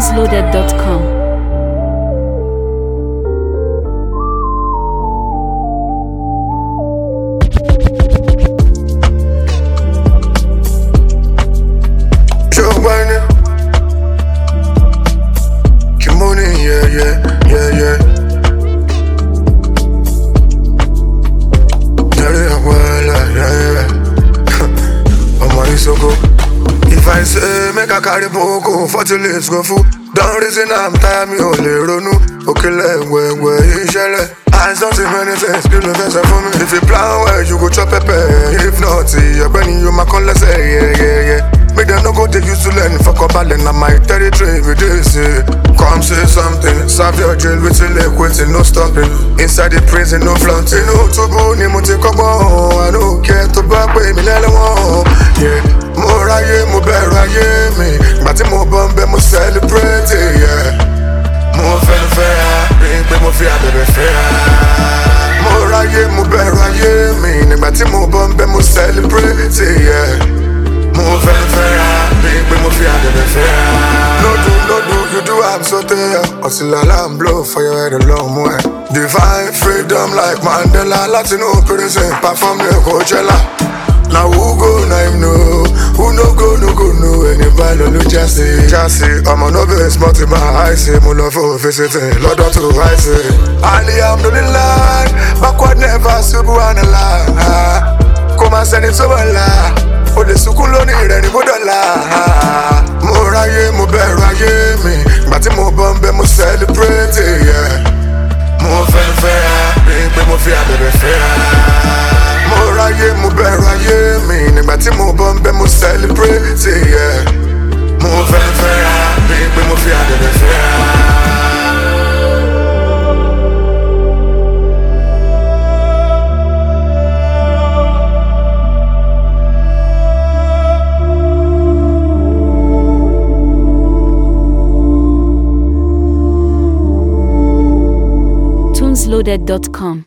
tunesloaded.com. If I say make I carry boko 40 litres go full. Don't reason I'm tired, me only ronu. Okay, let I don't see many things, give me best for me. If you plan well, you go chop pepper. If not, you're burning you my call, say yeah. Make them no go take you to learn. Fuck up, then I'm my territory with this. Come say something, serve your jail with a leg, waiting, no stopping. Inside the prison, no flaunting. No to go, ni mo take up on. I don't care to back way, me let alone. Yeah, more aye, mo better aye me. But mo bombe, mo celebrate, yeah. Mo fair, bring mo fear, baby fair. More aye, mo better aye me. But mo bombe, mo celebrate, yeah. Mo fair, bring mo fear, baby fair. No do, you do, I'm so there. Until alarm blow for your head a long way. Divine freedom like Mandela, Latino prison, perform the Coachella. Now who go, now him know. Who no go, anybody no Jassy, I'm on over smart in my eyes. My love for visiting, Lord to I say Ali, I'm doing the line. Backward never, subhanallah. Come and send it to Allah. Oh, the sukuloni, ready for the la. More aye, mo better aye me. But mo bombe, mo celebrate, yeah. Mo fair, bring mo fear, baby fair. More aye, mo better aye me. But mo bombe, mo celebrate, yeah. Mo fair, bring mo fear, baby fair. tunesloaded.com